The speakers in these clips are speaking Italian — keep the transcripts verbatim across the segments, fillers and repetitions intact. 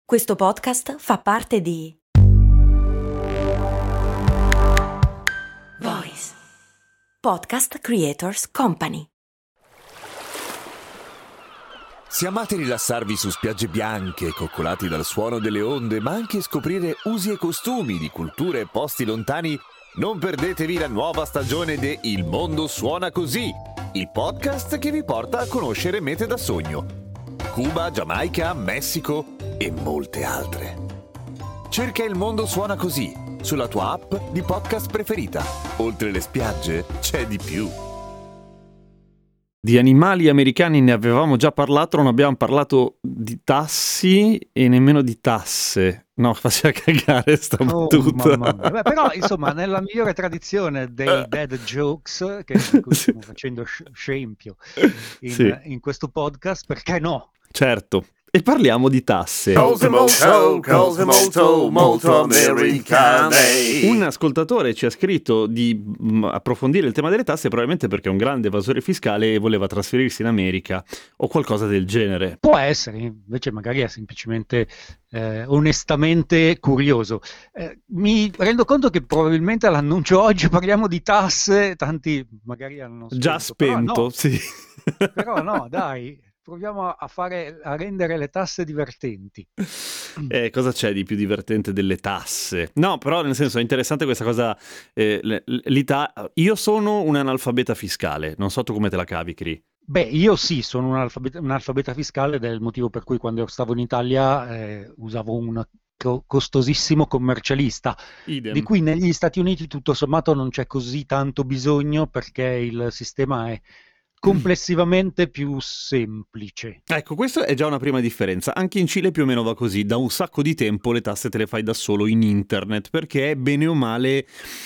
Questo podcast fa parte di Voice Podcast Creators Company. Se amate rilassarvi su spiagge bianche, coccolati dal suono delle onde, ma anche scoprire usi e costumi di culture e posti lontani, non perdetevi la nuova stagione de Il Mondo Suona Così, il podcast che vi porta a conoscere mete da sogno. Cuba, Giamaica, Messico e molte altre. Cerca Il Mondo Suona Così sulla tua app di podcast preferita. Oltre le spiagge c'è di più. Di animali americani ne avevamo già parlato, non abbiamo parlato di tassi e nemmeno di tasse. No, faceva cagare sta Oh, battuta. mamma mia. Beh, però, insomma, nella migliore tradizione dei dead jokes, che di cui stiamo facendo sc- scempio in, Sì, in questo podcast, perché no? certo. E parliamo di tasse. Cose molto, cose molto, molto americane. Un ascoltatore ci ha scritto di mh, approfondire il tema delle tasse probabilmente perché è un grande evasore fiscale e voleva trasferirsi in America o qualcosa del genere. Può essere, invece magari è semplicemente eh, onestamente curioso. Eh, mi rendo conto che probabilmente all'annuncio oggi parliamo di tasse, tanti magari hanno Già spento, spento, sì. però no, però no, dai, proviamo a fare, a rendere le tasse divertenti. Eh, cosa c'è di più divertente delle tasse? No, però nel senso è interessante questa cosa. eh, l- l- l'Ita- Io sono un analfabeta fiscale, non so tu come te la cavi, Cri. Beh, io sì, sono un alfabeta, un alfabeta fiscale ed è il motivo per cui quando stavo in Italia eh, usavo un co- costosissimo commercialista, di Idem. cui negli Stati Uniti tutto sommato non c'è così tanto bisogno perché il sistema è complessivamente più semplice. Ecco, questa è già una prima differenza. Anche in Cile più o meno va così. Da un sacco di tempo le tasse te le fai da solo in internet perché bene o male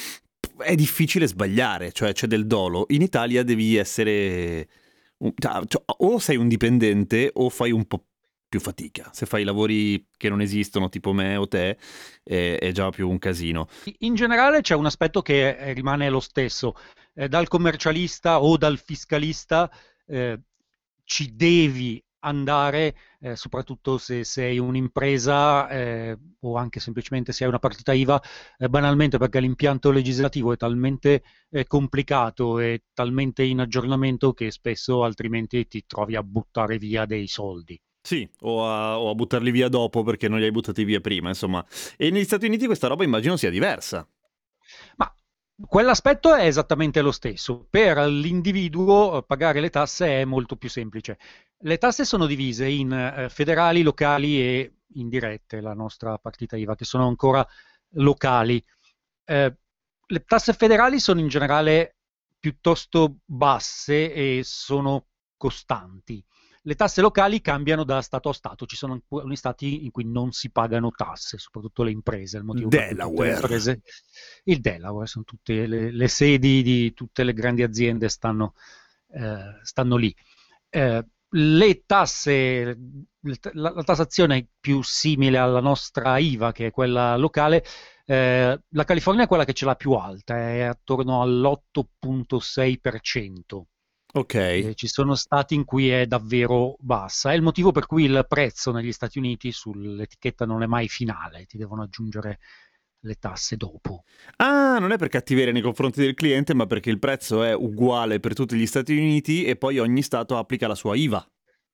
è difficile sbagliare, cioè c'è del dolo. In Italia devi essere un- cioè, cioè, o sei un dipendente o fai un po' più fatica. Se fai lavori che non esistono, tipo me o te, è, è già più un casino. In generale c'è un aspetto che eh, rimane lo stesso. Eh, dal commercialista o dal fiscalista eh, ci devi andare, eh, soprattutto se sei un'impresa eh, o anche semplicemente se hai una partita I V A, eh, banalmente perché l'impianto legislativo è talmente eh, complicato e talmente in aggiornamento che spesso altrimenti ti trovi a buttare via dei soldi. Sì, o a, o a buttarli via dopo perché non li hai buttati via prima, insomma. E negli Stati Uniti questa roba immagino sia diversa. Ma quell'aspetto è esattamente lo stesso. Per l'individuo eh, pagare le tasse è molto più semplice. Le tasse sono divise in eh, federali, locali e indirette, la nostra partita I V A, che sono ancora locali. Eh, le tasse federali sono in generale piuttosto basse e sono costanti. Le tasse locali cambiano da stato a stato, ci sono alcuni stati in cui non si pagano tasse, soprattutto le imprese, il motivo per cui tutte le Delaware. imprese, il Delaware, sono tutte le, le sedi di tutte le grandi aziende stanno, eh, stanno lì. Eh, le tasse, la, la tassazione più simile alla nostra I V A, che è quella locale, eh, la California è quella che ce l'ha più alta, è attorno all'otto virgola sei per cento. Ok. Eh, ci sono stati in cui è davvero bassa. È il motivo per cui il prezzo negli Stati Uniti sull'etichetta non è mai finale, ti devono aggiungere le tasse dopo. Ah, non è per cattiveria nei confronti del cliente, ma perché il prezzo è uguale per tutti gli Stati Uniti e poi ogni stato applica la sua I V A.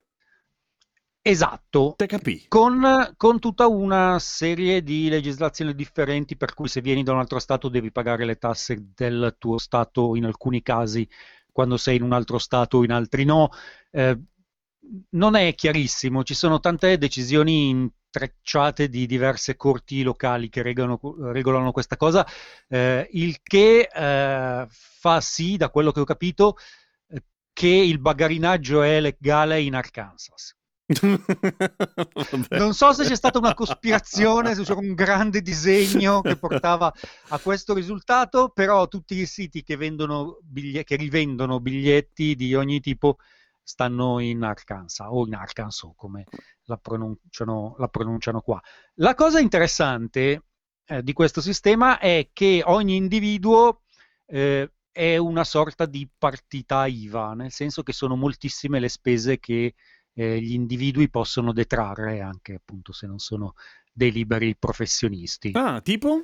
Esatto, Te capì? con, con tutta una serie di legislazioni differenti per cui se vieni da un altro stato devi pagare le tasse del tuo stato in alcuni casi, quando sei in un altro stato in altri no. Eh, non è chiarissimo, ci sono tante decisioni intrecciate di diverse corti locali che regolano, regolano questa cosa, eh, il che eh, fa sì, da quello che ho capito, eh, che il bagarinaggio è legale in Arkansas. Vabbè. Non so se c'è stata una cospirazione, se c'era un grande disegno che portava a questo risultato, però tutti i siti che vendono biglie- che rivendono biglietti di ogni tipo stanno in Arkansas o in Arkansas, come la pronunciano, la pronunciano qua. La cosa interessante eh, di questo sistema è che ogni individuo eh, è una sorta di partita I V A, nel senso che sono moltissime le spese che eh, gli individui possono detrarre, anche appunto se non sono dei liberi professionisti. Ah, tipo?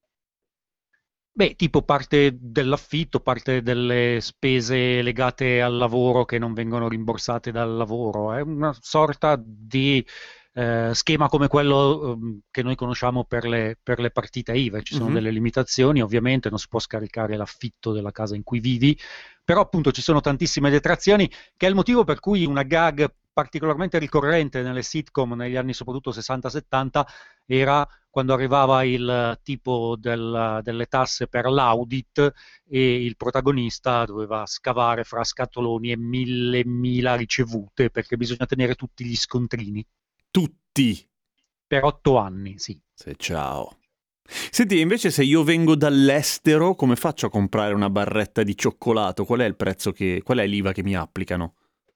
Beh, tipo parte dell'affitto, parte delle spese legate al lavoro che non vengono rimborsate dal lavoro. È una sorta di eh, schema come quello ehm, che noi conosciamo per le, per le partite I V A. Ci sono Mhm. delle limitazioni, ovviamente non si può scaricare l'affitto della casa in cui vivi, però appunto ci sono tantissime detrazioni, che è il motivo per cui una gag particolarmente ricorrente nelle sitcom negli anni soprattutto sessanta settanta era quando arrivava il tipo del- delle tasse per l'audit e il protagonista doveva scavare fra scatoloni e mille mila ricevute perché bisogna tenere tutti gli scontrini Tutti. per otto anni, sì. Se ciao. Senti, invece se io vengo dall'estero, come faccio a comprare una barretta di cioccolato? Qual è il prezzo che... qual è l'I V A che mi applicano?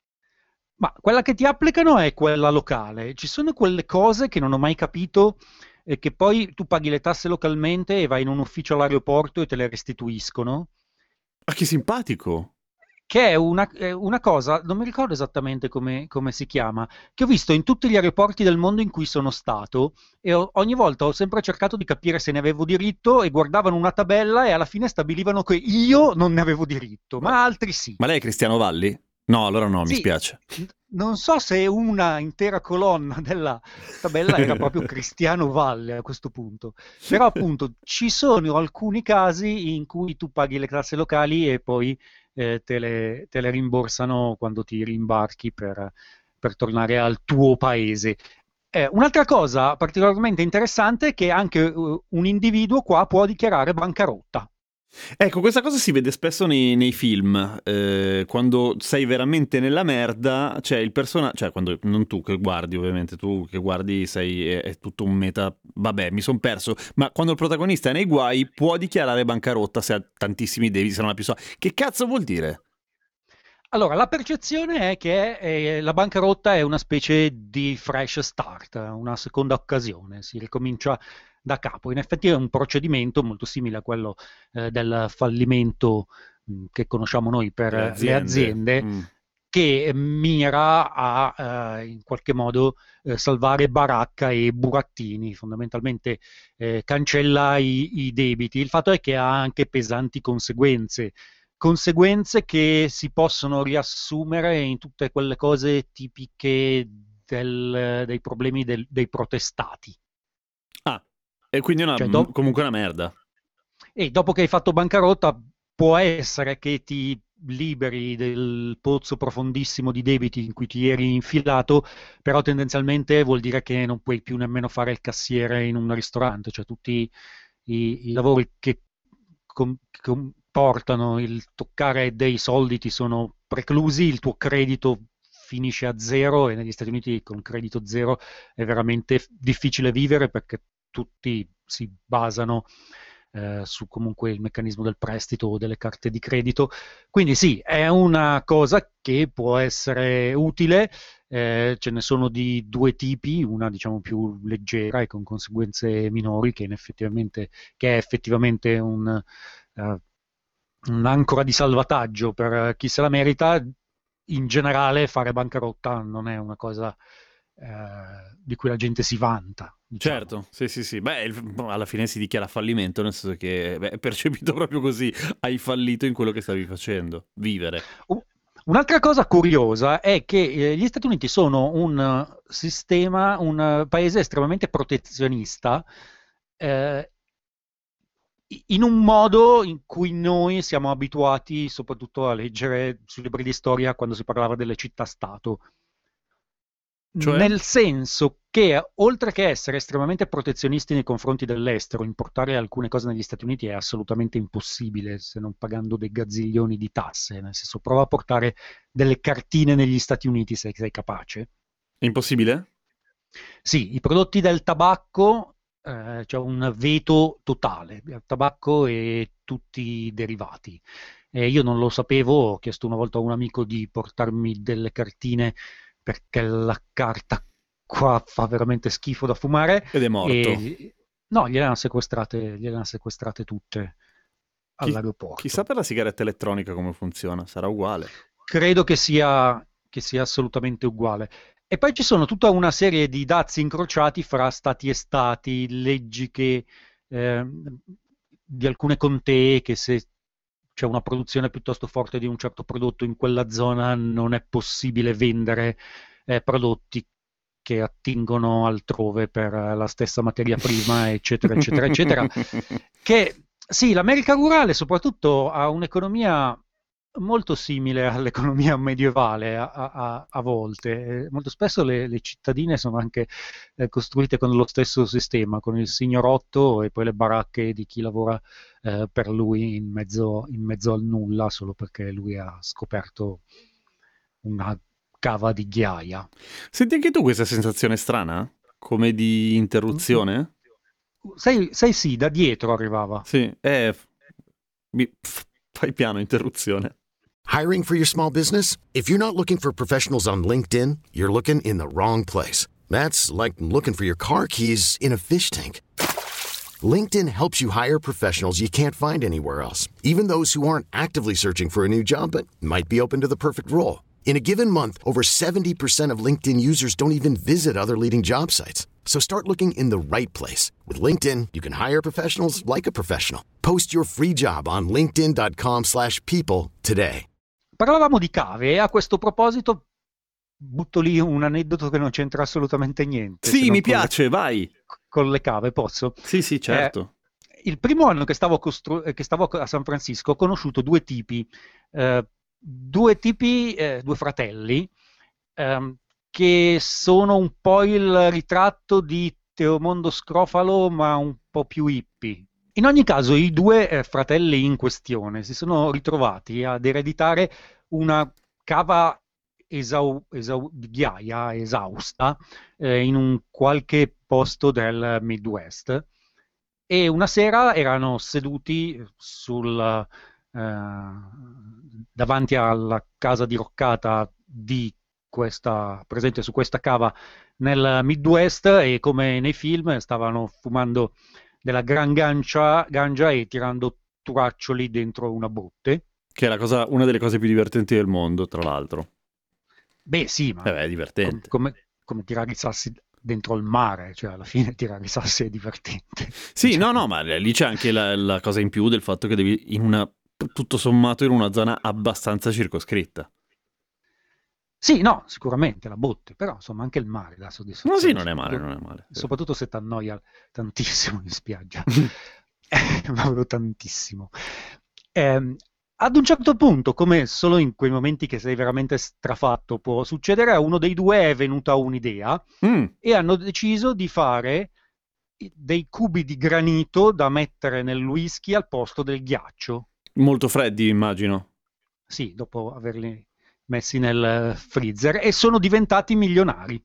Ma quella che ti applicano è quella locale. Ci sono quelle cose che non ho mai capito e che poi tu paghi le tasse localmente e vai in un ufficio all'aeroporto e te le restituiscono. Ah, che simpatico! Che è una, è una cosa, non mi ricordo esattamente come, come si chiama, che ho visto in tutti gli aeroporti del mondo in cui sono stato e ho- ogni volta ho sempre cercato di capire se ne avevo diritto e guardavano una tabella e alla fine stabilivano che io non ne avevo diritto, ma altri sì. Ma lei è Cristiano Valli? No, allora no, mi Sì, spiace. n- non so se una intera colonna della tabella era proprio Cristiano Valle a questo punto, però appunto ci sono alcuni casi in cui tu paghi le tasse locali e poi eh, te le, te le rimborsano quando ti rimbarchi per, per tornare al tuo paese. Eh, un'altra cosa particolarmente interessante è che anche eh, un individuo qua può dichiarare bancarotta. Ecco, questa cosa si vede spesso nei, nei film, eh, quando sei veramente nella merda, cioè il personaggio, cioè quando non tu che guardi ovviamente, tu che guardi sei, è, è tutto un meta, vabbè mi son perso, ma quando il protagonista è nei guai può dichiarare bancarotta se ha tantissimi debiti, se non ha più soldi. Che cazzo vuol dire? Allora, la percezione è che eh, la bancarotta è una specie di fresh start, una seconda occasione, si ricomincia da capo. In effetti è un procedimento molto simile a quello eh, del fallimento mh, che conosciamo noi per Le eh, le aziende. aziende, Mm. che mira a eh, in qualche modo eh, salvare baracca e burattini, fondamentalmente eh, cancella i, i debiti. Il fatto è che ha anche pesanti conseguenze conseguenze che si possono riassumere in tutte quelle cose tipiche del- dei problemi del- dei protestati. Ah, e quindi è una, Cioè, do- comunque una merda. e dopo che hai fatto bancarotta, può essere che ti liberi del pozzo profondissimo di debiti in cui ti eri infilato, però tendenzialmente vuol dire che non puoi più nemmeno fare il cassiere in un ristorante, cioè tutti i, i lavori che com- comportano il toccare dei soldi ti sono preclusi, il tuo credito finisce a zero e negli Stati Uniti con credito zero è veramente f- difficile vivere perché tutti si basano eh, su comunque il meccanismo del prestito o delle carte di credito. Quindi sì, è una cosa che può essere utile, eh, ce ne sono di due tipi, una diciamo più leggera e con conseguenze minori, che, in effettivamente, che è effettivamente un, eh, un'ancora di salvataggio per chi se la merita. In generale fare bancarotta non è una cosa eh, di cui la gente si vanta, diciamo. Certo, sì, sì, sì. Beh, il- alla fine si dichiara fallimento, nel senso che beh, è percepito proprio così. Hai fallito in quello che stavi facendo, vivere. U- Un'altra cosa curiosa è che eh, gli Stati Uniti sono un eh, sistema, un eh, paese estremamente protezionista, eh, i- in un modo in cui noi siamo abituati soprattutto a leggere sui libri di storia quando si parlava delle città-stato. Cioè? Nel senso che, oltre che essere estremamente protezionisti nei confronti dell'estero, importare alcune cose negli Stati Uniti è assolutamente impossibile se non pagando dei gazziglioni di tasse. Nel senso, prova a portare delle cartine negli Stati Uniti se sei capace. È impossibile? Sì, i prodotti del tabacco, eh, c'è un veto totale, il tabacco e tutti i derivati. Eh, io non lo sapevo, ho chiesto una volta a un amico di portarmi delle cartine perché la carta qua fa veramente schifo da fumare Ed è morto. e no, gliele hanno sequestrate, gliele hanno sequestrate tutte Chi- all'aeroporto. chissà per la sigaretta elettronica come funziona, sarà uguale. Credo che sia che sia assolutamente uguale. E poi ci sono tutta una serie di dazi incrociati fra stati e stati, leggi che eh, di alcune contee, che se c'è una produzione piuttosto forte di un certo prodotto in quella zona non è possibile vendere eh, prodotti che attingono altrove per la stessa materia prima, eccetera, eccetera, eccetera. Che sì, l'America rurale soprattutto ha un'economia molto simile all'economia medievale a, a, a volte. Molto spesso le, le cittadine sono anche eh, costruite con lo stesso sistema, con il signorotto e poi le baracche di chi lavora eh, per lui in mezzo, in mezzo al nulla, solo perché lui ha scoperto una cava di ghiaia. Senti anche tu questa sensazione strana? Come di interruzione? Sai, sai sì, da dietro arrivava. Sì, eh, mi- fai piano, interruzione. Hiring for your small business? If you're not looking for professionals on LinkedIn, you're looking in the wrong place. That's like looking for your car keys in a fish tank. LinkedIn helps you hire professionals you can't find anywhere else, even those who aren't actively searching for a new job but might be open to the perfect role. In a given month, over seventy percent of LinkedIn users don't even visit other leading job sites. So start looking in the right place. With LinkedIn, you can hire professionals like a professional. Post your free job on linkedin.com slash people today. Parlavamo di cave e a questo proposito butto lì un aneddoto che non c'entra assolutamente niente. Sì, mi con piace, le, vai. Con le cave, posso? Sì, sì, certo. Eh, il primo anno che stavo, costru- che stavo a San Francisco ho conosciuto due tipi, eh, due tipi, eh, due fratelli, ehm, che sono un po' il ritratto di Teomondo Scrofalo, ma un po' più hippie. In ogni caso, i due eh, fratelli in questione si sono ritrovati ad ereditare una cava esau- esau- di ghiaia esausta eh, in un qualche posto del Midwest. E una sera erano seduti sul, eh, davanti alla casa diroccata di questa, presente su questa cava nel Midwest, e come nei film stavano fumando della gran gancia, ganja e tirando turaccioli dentro una botte. Che è la cosa, una delle cose più divertenti del mondo, tra l'altro. Beh sì, ma Eh beh, è divertente. com- come, come tirare i sassi dentro il mare, cioè alla fine tirare i sassi è divertente. Sì, Cioè, no, no, ma lì c'è anche la, la cosa in più del fatto che devi in una, tutto sommato in una zona abbastanza circoscritta. Sì, no, sicuramente la botte, però insomma anche il mare dà soddisfazione. No, sì, non è male, non è male. Soprattutto se ti annoia tantissimo in spiaggia. Ma proprio tantissimo. Eh, ad un certo punto, come solo in quei momenti che sei veramente strafatto può succedere, a uno dei due è venuta un'idea Mm, e hanno deciso di fare dei cubi di granito da mettere nel whisky al posto del ghiaccio. molto freddi, immagino. Sì, dopo averli messi nel freezer, e sono diventati milionari.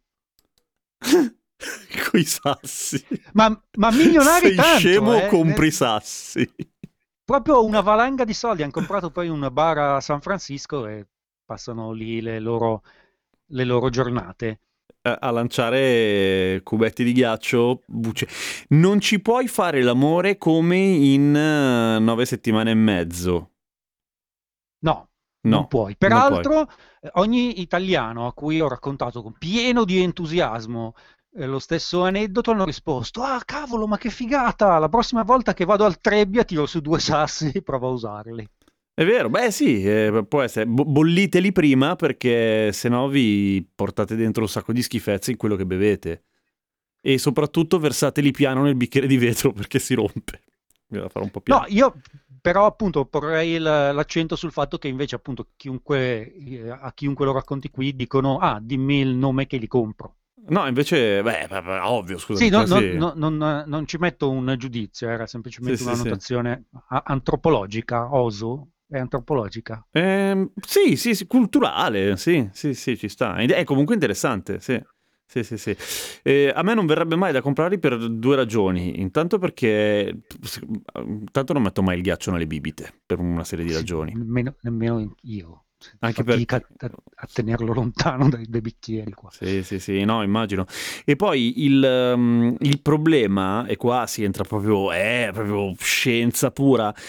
Coi sassi. Ma, ma milionari Sei tanto, scemo, eh? compri Nel- sassi. Proprio una valanga di soldi. Hanno comprato poi un bar a San Francisco e passano lì le loro, le loro giornate. A a lanciare cubetti di ghiaccio, bucce. Non ci puoi fare l'amore come in eh, nove settimane e mezzo. No, No, non puoi. non Peraltro, eh, ogni italiano a cui ho raccontato con pieno di entusiasmo eh, lo stesso aneddoto hanno risposto: ah, cavolo, ma che figata! La prossima volta che vado al Trebbia tiro su due sassi e provo a usarli. È vero, beh sì, eh, può essere. Bo- bolliteli prima perché sennò vi portate dentro un sacco di schifezze in quello che bevete. E soprattutto versateli piano nel bicchiere di vetro perché si rompe. Bisogna fare un po' piano. No, io però appunto porrei il- l'accento sul fatto che invece appunto chiunque, eh, a chiunque lo racconti qui dicono: ah, dimmi il nome che li compro. No, invece, beh, beh, beh, ovvio, scusa. Sì, no- no- no- non, non ci metto un giudizio, era semplicemente Sì, una sì, sì. notazione a- antropologica, oso, è antropologica. Ehm, sì, sì, sì, culturale, sì, sì, sì, ci sta. Ed è comunque interessante, sì. Sì, sì, sì. Eh, a me non verrebbe mai da comprarli per due ragioni. Intanto perché intanto non metto mai il ghiaccio nelle bibite per una serie di Sì, ragioni. nemmeno, nemmeno io. Anche Fatica perché- a, a tenerlo lontano dai, dai bicchieri qua. Sì, sì, sì, no, immagino. E poi il, um, il problema, e qua si entra proprio, è proprio scienza pura,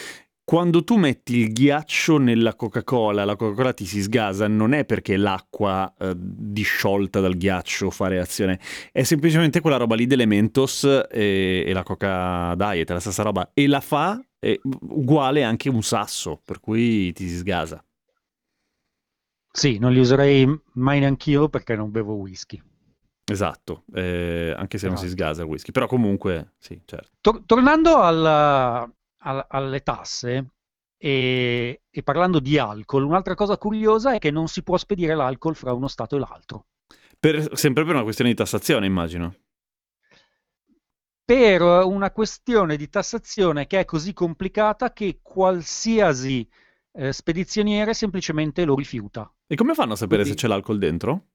quando tu metti il ghiaccio nella Coca-Cola, la Coca-Cola ti si sgasa, non è perché l'acqua eh, disciolta dal ghiaccio fa reazione, è semplicemente quella roba lì delle Mentos e, e la Coca Diet, è la stessa roba, e la fa è uguale anche un sasso, per cui ti si sgasa. Sì, non li userei mai neanch'io perché non bevo whisky. Esatto, eh, anche se non si Esatto. sgasa il whisky, però comunque sì, certo. Tor- tornando alla- al- alle tasse e, e parlando di alcol, un'altra cosa curiosa è che non si può spedire l'alcol fra uno stato e l'altro. Per, sempre per una questione di tassazione, immagino. Per una questione di tassazione che è così complicata che qualsiasi eh, spedizioniere semplicemente lo rifiuta. E come fanno a sapere Quindi- se c'è l'alcol dentro?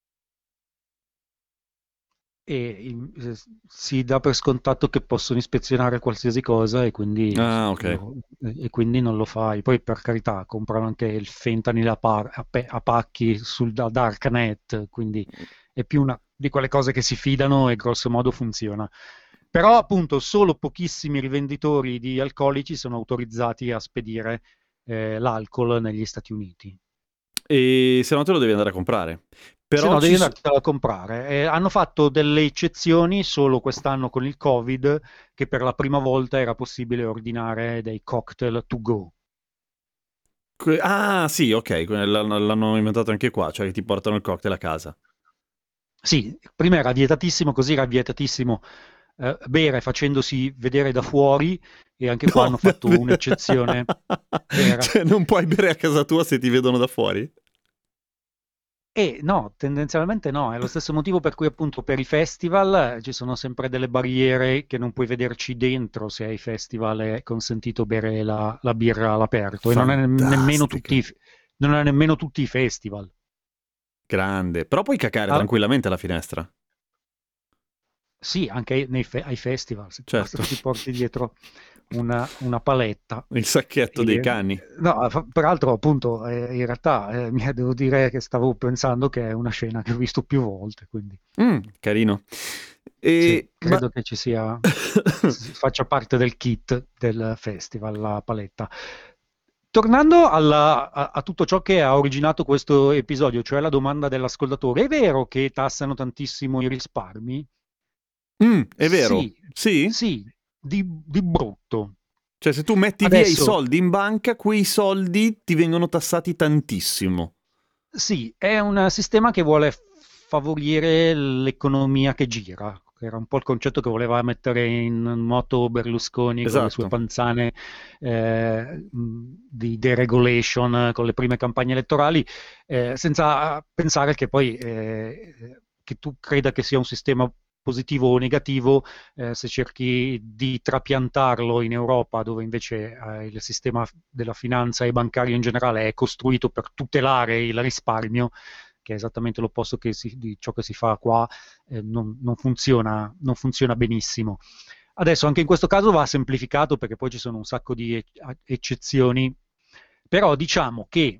E in- eh, si dà per scontato che possono ispezionare qualsiasi cosa e quindi, Ah, ok. lo- e quindi non lo fai. Poi per carità comprano anche il fentanyl a, par- a pe- a pacchi sul da- darknet, quindi è più una di quelle cose che si fidano e grosso modo funziona. Però appunto solo pochissimi rivenditori di alcolici sono autorizzati a spedire eh, l'alcol negli Stati Uniti. E se no te lo devi andare a comprare. Se Però no, ci devi so- andartela a comprare. Eh, hanno fatto delle eccezioni solo quest'anno con il Covid, che per la prima volta era possibile ordinare dei cocktail to go. que- Ah, sì, ok, que- l'hanno, l'hanno inventato anche qua, cioè che ti portano il cocktail a casa. Sì, prima era vietatissimo, così era vietatissimo eh, bere facendosi vedere da fuori, e anche qua No, hanno fatto davvero? un'eccezione. Era. Cioè, non puoi bere a casa tua se ti vedono da fuori? E no, tendenzialmente no, è lo stesso motivo per cui appunto per i festival eh, ci sono sempre delle barriere che non puoi vederci dentro se ai festival è consentito bere la, la birra all'aperto, e non è ne- nemmeno tutti, i f- non è nemmeno tutti i festival. Grande. Però puoi cacare Ah, tranquillamente alla finestra. sì, anche nei fe- ai festival, se Certo. basta che ti porti dietro una, una paletta. Il sacchetto dei E- cani. No, fa- peraltro appunto eh, in realtà eh, mi- devo dire che stavo pensando che è una scena che ho visto più volte, quindi Mm, carino. sì, E, ma- credo che ci sia, s- faccia parte del kit del festival, la paletta. Tornando alla- a, a tutto ciò che ha originato questo episodio, cioè la domanda dell'ascoltatore, è vero che tassano tantissimo i risparmi? Mm, è vero. Sì, Sì? sì, di, di brutto. Cioè, se tu metti via i Adesso, soldi in banca, quei soldi ti vengono tassati tantissimo. sì, è un sistema che vuole favorire l'economia che gira, che era un po' il concetto che voleva mettere in moto Berlusconi con le sue Esatto. panzane eh, mh, di deregulation con le prime campagne elettorali, eh, senza pensare che poi eh, che tu creda che sia un sistema positivo o negativo, eh, se cerchi di trapiantarlo in Europa, dove invece eh, il sistema della finanza e bancario in generale è costruito per tutelare il risparmio, che è esattamente l'opposto che si- di ciò che si fa qua, eh, non, non funziona, non funziona benissimo. Adesso anche in questo caso va semplificato perché poi ci sono un sacco di ec- eccezioni, però diciamo che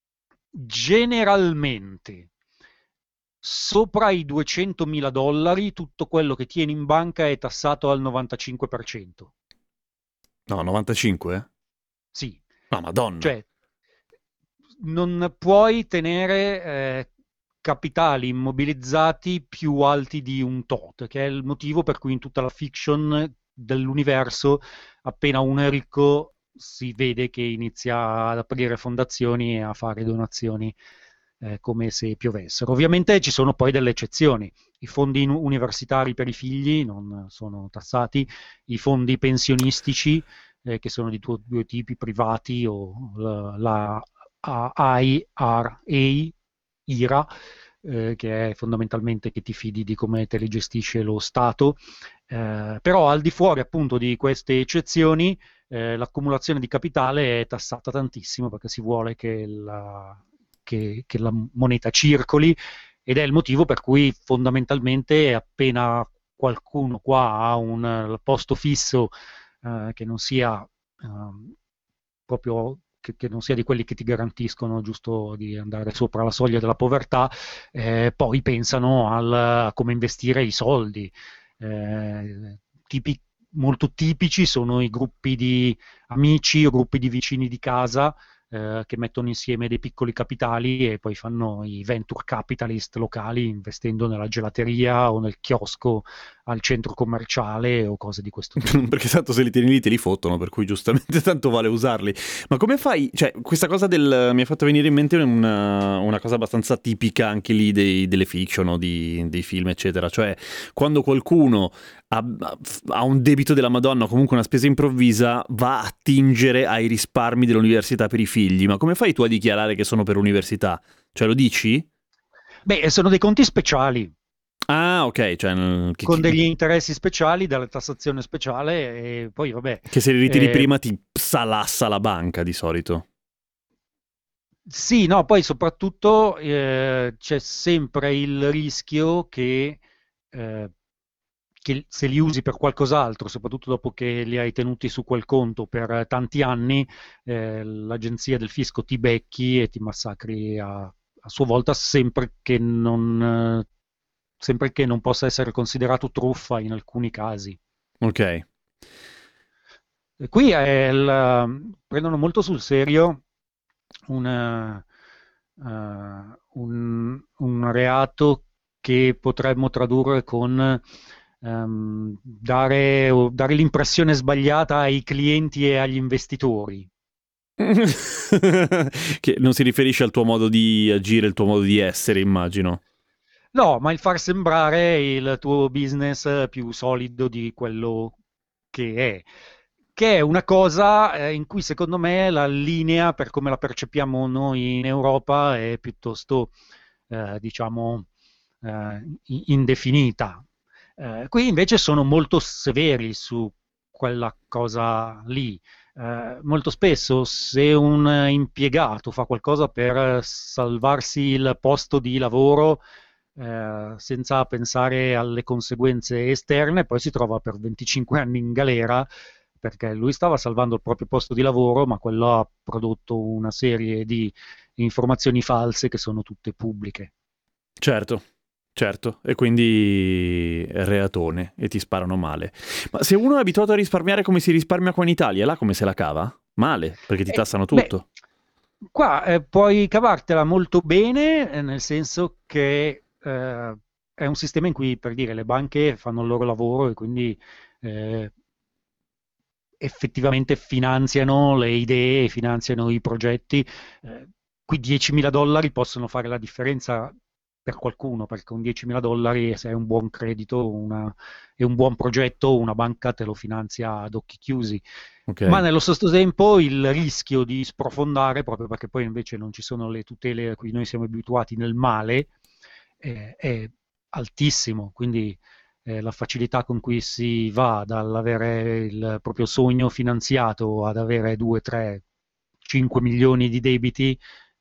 generalmente sopra i duecentomila dollari tutto quello che tieni in banca è tassato al novantacinque per cento. No, novantacinque? Sì, No, madonna. cioè non puoi tenere eh, capitali immobilizzati più alti di un tot, che è il motivo per cui in tutta la fiction dell'universo, appena uno è ricco, si vede che inizia ad aprire fondazioni e a fare donazioni eh, come se piovessero. Ovviamente ci sono poi delle eccezioni. I fondi in- universitari per i figli non sono tassati, i fondi pensionistici, eh, che sono di due, due tipi, privati o la, la A I R A, I R A, eh, che è fondamentalmente che ti fidi di come te li gestisce lo Stato. Eh, però al di fuori appunto di queste eccezioni, eh, l'accumulazione di capitale è tassata tantissimo perché si vuole che la, che, che la moneta circoli, ed è il motivo per cui fondamentalmente appena qualcuno qua ha un eh, posto fisso eh, che non sia ehm, proprio che, che non sia di quelli che ti garantiscono giusto di andare sopra la soglia della povertà, eh, poi pensano al, a come investire i soldi. Eh, tipi- molto tipici sono i gruppi di amici o gruppi di vicini di casa eh, che mettono insieme dei piccoli capitali e poi fanno i venture capitalist locali investendo nella gelateria o nel chiosco al centro commerciale o cose di questo tipo. Perché tanto se li tieni lì te li fottono, per cui giustamente tanto vale usarli. Ma come fai? Cioè, questa cosa del... mi ha fatto venire in mente una, una cosa abbastanza tipica anche lì dei, delle fiction o di, dei film, eccetera. Cioè, quando qualcuno ha, ha un debito della Madonna o comunque una spesa improvvisa, va a attingere ai risparmi dell'università per i figli. Ma come fai tu a dichiarare che sono per università? Cioè, lo dici? Beh, sono dei conti speciali. Ah, ok, cioè, che, con degli interessi speciali, dalla tassazione speciale e poi vabbè. Che se li ritiri eh, prima ti salassa la banca di solito. Sì, no, poi soprattutto eh, c'è sempre il rischio che, eh, che se li usi per qualcos'altro, soprattutto dopo che li hai tenuti su quel conto per tanti anni, eh, l'agenzia del fisco ti becchi e ti massacri a, a sua volta, sempre che non... Eh, sempre che non possa essere considerato truffa in alcuni casi. Ok. E qui è il, prendono molto sul serio una, uh, un, un reato che potremmo tradurre con um, dare, dare l'impressione sbagliata ai clienti e agli investitori. Che non si riferisce al tuo modo di agire, il tuo modo di essere, immagino. No, ma il far sembrare il tuo business più solido di quello che è, che è una cosa eh, in cui secondo me la linea, per come la percepiamo noi in Europa, è piuttosto, eh, diciamo, eh, indefinita. Eh, qui invece sono molto severi su quella cosa lì. Eh, molto spesso se un impiegato fa qualcosa per salvarsi il posto di lavoro, Eh, senza pensare alle conseguenze esterne, poi si trova per venticinque anni in galera perché lui stava salvando il proprio posto di lavoro, ma quello ha prodotto una serie di informazioni false che sono tutte pubbliche. Certo, certo, e quindi è reatone e ti sparano male. Ma se uno è abituato a risparmiare come si risparmia qua in Italia, là come se la cava? Male, perché ti tassano eh, tutto. Beh, qua eh, puoi cavartela molto bene, eh, nel senso che eh, è un sistema in cui, per dire, le banche fanno il loro lavoro e quindi eh, effettivamente finanziano le idee, finanziano i progetti. Eh, qui diecimila dollari possono fare la differenza per qualcuno, perché con diecimila dollari, se hai un buon credito una, e un buon progetto, una banca te lo finanzia ad occhi chiusi. Okay. Ma nello stesso tempo il rischio di sprofondare, proprio perché poi invece non ci sono le tutele a cui noi siamo abituati nel male, eh, è altissimo, quindi eh, la facilità con cui si va dall'avere il proprio sogno finanziato ad avere due, tre, cinque milioni di debiti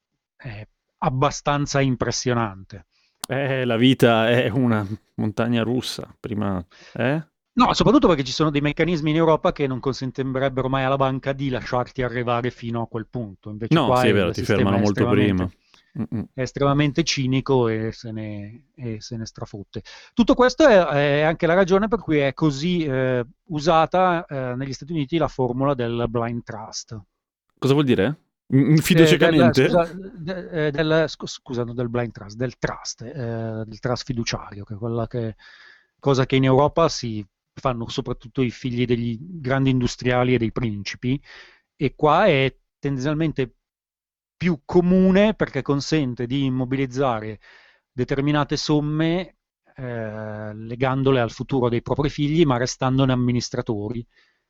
è abbastanza impressionante. Eh, la vita è una montagna russa, prima... Eh? No, soprattutto perché ci sono dei meccanismi in Europa che non consentirebbero mai alla banca di lasciarti arrivare fino a quel punto. Invece No, qua sì, è vero, il ti sistema fermano è molto prima. estremamente, Mm-mm. è estremamente cinico e se ne, e se ne strafotte. Tutto questo è, è anche la ragione per cui è così eh, usata eh, negli Stati Uniti la formula del blind trust. Cosa vuol dire? Mm, Eh, Fido del, ciecamente? scusa, de- eh, del, scu- scusa, non del blind trust, del trust, eh, del trust fiduciario, che è quella che, cosa che in Europa si fanno soprattutto i figli degli grandi industriali e dei principi, e qua è tendenzialmente più comune perché consente di immobilizzare determinate somme eh, legandole al futuro dei propri figli, ma restandone amministratori.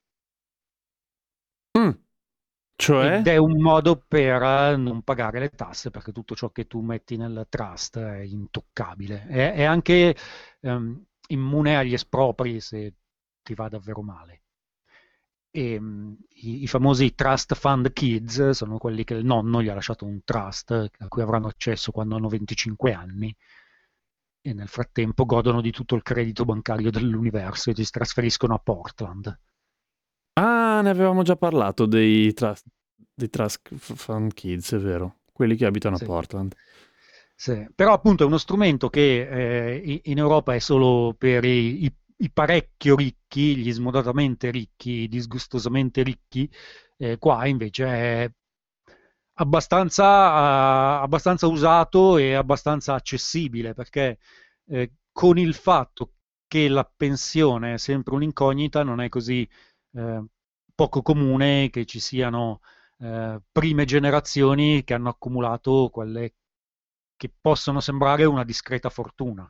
Mm. Cioè? Ed è un modo per non pagare le tasse, perché tutto ciò che tu metti nel trust è intoccabile. È, è anche ehm, immune agli espropri se ti va davvero male. E, mh, i, i famosi trust fund kids sono quelli che il nonno gli ha lasciato un trust a cui avranno accesso quando hanno venticinque anni e nel frattempo godono di tutto il credito bancario dell'universo e si trasferiscono a Portland. Ah, ne avevamo già parlato dei Trust, dei Trust Fund Kids, è vero. Quelli che abitano Sì. a Portland. Sì. Però appunto è uno strumento che eh, in Europa è solo per i, i i parecchio ricchi, gli smodatamente ricchi, i disgustosamente ricchi, eh, qua invece è abbastanza, uh, abbastanza usato e abbastanza accessibile, perché eh, con il fatto che la pensione è sempre un'incognita, non è così eh, poco comune che ci siano eh, prime generazioni che hanno accumulato quelle che possono sembrare una discreta fortuna.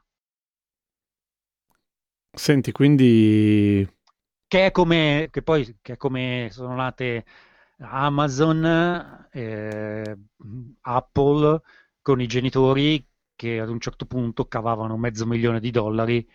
Senti, quindi... Che è come, che poi, che è come sono nate Amazon, eh, Apple, con i genitori che ad un certo punto cavavano mezzo milione di dollari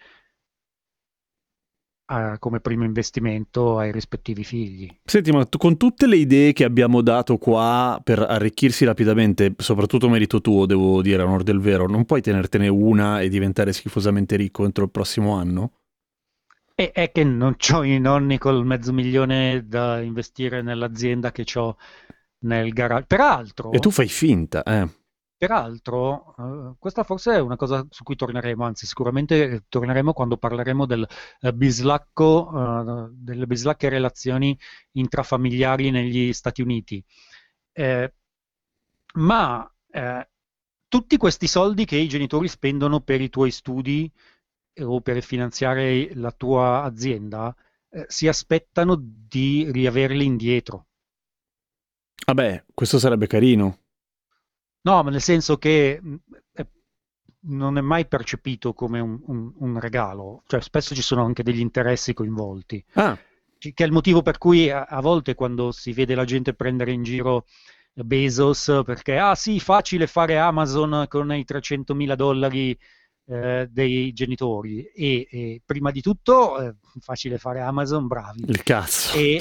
eh, come primo investimento ai rispettivi figli. Senti, ma tu, con tutte le idee che abbiamo dato qua per arricchirsi rapidamente, soprattutto merito tuo, devo dire, a onor del vero, non puoi tenertene una e diventare schifosamente ricco entro il prossimo anno? E è che non c'ho i nonni col mezzo milione da investire nell'azienda che ho nel garage. Peraltro, E tu fai finta, eh. peraltro eh, questa forse è una cosa su cui torneremo, anzi sicuramente eh, torneremo quando parleremo del eh, bislacco, eh, delle bislacche relazioni intrafamiliari negli Stati Uniti. Eh, ma eh, tutti questi soldi che i genitori spendono per i tuoi studi o per finanziare la tua azienda, eh, si aspettano di riaverli indietro. Vabbè, questo sarebbe carino. No, ma nel senso che mh, eh, non è mai percepito come un, un- un regalo, cioè spesso ci sono anche degli interessi coinvolti, Ah, che è il motivo per cui a, a volte quando si vede la gente prendere in giro Bezos perché, ah sì, facile fare Amazon con i trecentomila dollari eh, dei genitori e, e prima di tutto eh, facile fare Amazon, bravi. il cazzo. E,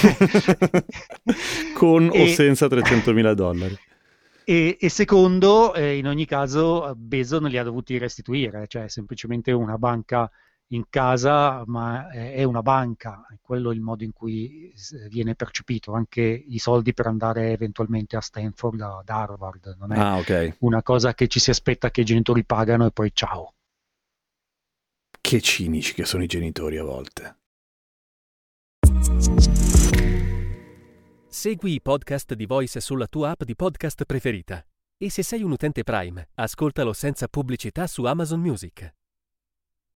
Con o e- senza trecentomila dollari. e- e secondo, eh, in ogni caso, eh, Bezos non li ha dovuti restituire, cioè è semplicemente una banca in casa, ma è è una banca, è quello il modo in cui s- viene percepito, anche i soldi per andare eventualmente a Stanford, da, da Harvard, non è Ah, ok. una cosa che ci si aspetta che i genitori pagano e poi ciao. Che cinici che sono i genitori a volte. Segui i podcast di Voice sulla tua app di podcast preferita. E se sei un utente Prime, ascoltalo senza pubblicità su Amazon Music.